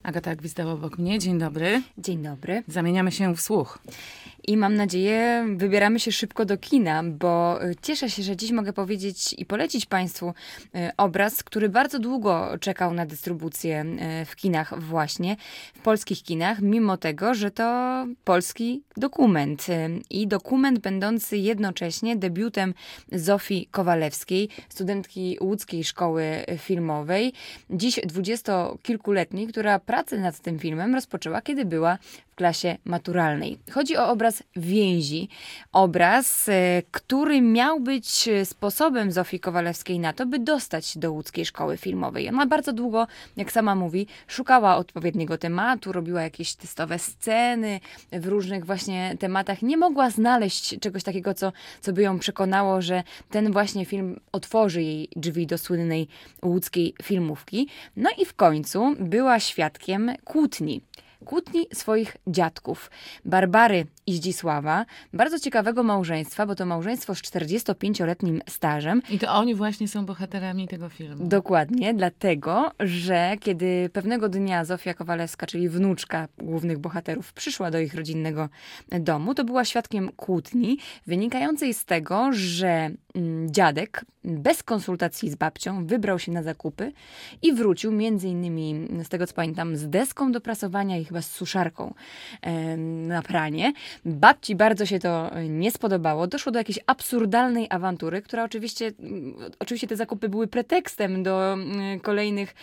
Agata Gwizdała obok mnie. Dzień dobry. Dzień dobry. Zamieniamy się w słuch. I mam nadzieję, wybieramy się szybko do kina, bo cieszę się, że dziś mogę powiedzieć i polecić Państwu obraz, który bardzo długo czekał na dystrybucję w kinach właśnie, w polskich kinach, mimo tego, że to polski dokument. I dokument będący jednocześnie debiutem Zofii Kowalewskiej, studentki Łódzkiej Szkoły Filmowej, dziś dwudziestokilkuletniej, która pracę nad tym filmem rozpoczęła, kiedy była w klasie maturalnej. Chodzi o obraz Więzi. Obraz, który miał być sposobem Zofii Kowalewskiej na to, by dostać się do Łódzkiej Szkoły Filmowej. Ona bardzo długo, jak sama mówi, szukała odpowiedniego tematu, robiła jakieś testowe sceny w różnych właśnie tematach. Nie mogła znaleźć czegoś takiego, co by ją przekonało, że ten właśnie film otworzy jej drzwi do słynnej łódzkiej filmówki. No i w końcu była świadkiem kłótni swoich dziadków, Barbary i Zdzisława, bardzo ciekawego małżeństwa, bo to małżeństwo z 45-letnim stażem. I to oni właśnie są bohaterami tego filmu. Dokładnie, dlatego, że kiedy pewnego dnia Zofia Kowalewska, czyli wnuczka głównych bohaterów, przyszła do ich rodzinnego domu, to była świadkiem kłótni wynikającej z tego, że dziadek bez konsultacji z babcią wybrał się na zakupy i wrócił między innymi, z tego co pamiętam, z deską do prasowania i chyba z suszarką na pranie. Babci bardzo się to nie spodobało. Doszło do jakiejś absurdalnej awantury, która oczywiście te zakupy były pretekstem do kolejnych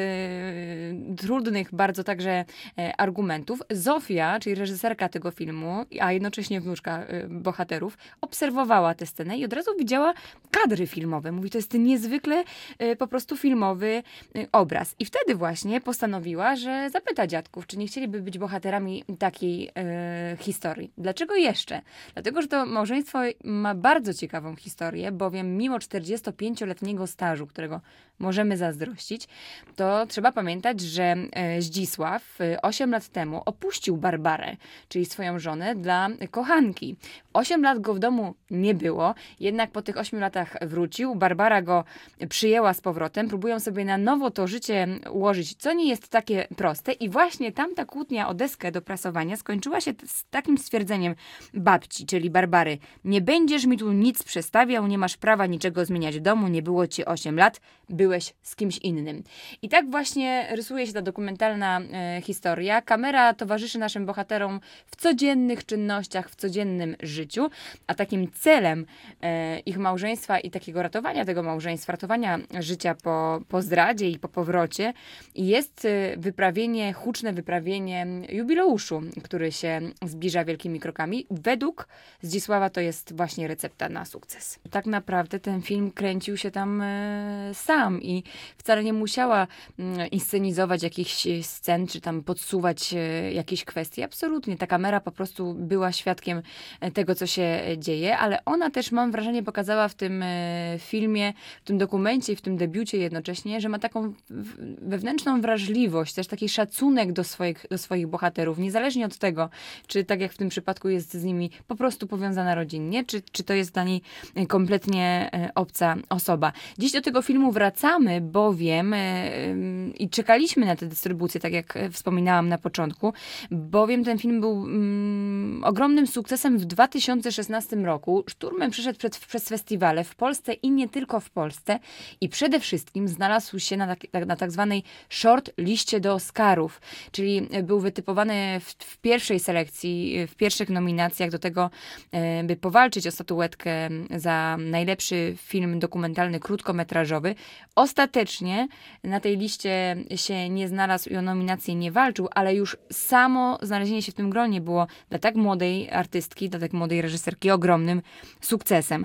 trudnych bardzo także argumentów. Zofia, czyli reżyserka tego filmu, a jednocześnie wnuczka bohaterów, obserwowała tę scenę i od razu widziała kadry filmowe. Mówi, to jest niezwykle po prostu filmowy obraz. I wtedy właśnie postanowiła, że zapyta dziadków, czy nie chcieliby być bohaterami takiej historii. Dlaczego jeszcze? Dlatego, że to małżeństwo ma bardzo ciekawą historię, bowiem mimo 45-letniego stażu, którego możemy zazdrościć, to trzeba pamiętać, że Zdzisław 8 lat temu opuścił Barbarę, czyli swoją żonę, dla kochanki. 8 lat go w domu nie było, jednak po tych 8 latach wrócił. Barbara go przyjęła z powrotem. Próbują sobie na nowo to życie ułożyć, co nie jest takie proste. I właśnie tamta kłótnia o deskę do prasowania skończyła się z takim stwierdzeniem babci, czyli Barbary. Nie będziesz mi tu nic przestawiał, nie masz prawa niczego zmieniać w domu, nie było ci 8 lat, byłeś z kimś innym. I tak właśnie rysuje się ta dokumentalna historia. Kamera towarzyszy naszym bohaterom w codziennych czynnościach, w codziennym życiu, a takim celem ich małżeństwa i takiego ratowania tego małżeństwa, ratowania życia po zdradzie i po powrocie jest huczne wyprawienie jubileuszu, który się zbliża wielkimi krokami. Według Zdzisława to jest właśnie recepta na sukces. Tak naprawdę ten film kręcił się tam sam i wcale nie musiała inscenizować jakichś scen, czy tam podsuwać jakieś kwestie. Absolutnie. Ta kamera po prostu była świadkiem tego, co się dzieje, ale ona też, mam wrażenie, pokazała w tym filmie, w tym dokumencie, w tym debiucie jednocześnie, że ma taką wewnętrzną wrażliwość, też taki szacunek do swoich bohaterów, niezależnie od tego, czy tak jak w tym przypadku jest z nimi po prostu powiązana rodzinnie, czy to jest dla niej kompletnie obca osoba. Dziś do tego filmu wracamy, bowiem i czekaliśmy na tę dystrybucję, tak jak wspominałam na początku, bowiem ten film był ogromnym sukcesem w 2016 roku. Szturmem przyszedł przez festiwale w Polsce i nie tylko w Polsce i przede wszystkim znalazł się na tak zwanej short liście do Oscarów, czyli był wytypowany w pierwszej selekcji, w pierwszych nominacjach do tego, by powalczyć o statuetkę za najlepszy film dokumentalny krótkometrażowy. Ostatecznie na tej liście się nie znalazł i o nominację nie walczył, ale już samo znalezienie się w tym gronie było dla tak młodej artystki, dla tak młodej reżyserki ogromnym sukcesem.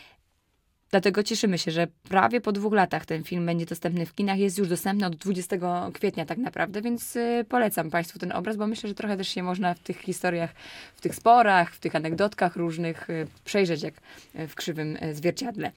Dlatego cieszymy się, że prawie po 2 latach ten film będzie dostępny w kinach. Jest już dostępny od 20 kwietnia tak naprawdę, więc polecam Państwu ten obraz, bo myślę, że trochę też się można w tych historiach, w tych sporach, w tych anegdotkach różnych przejrzeć jak w krzywym zwierciadle.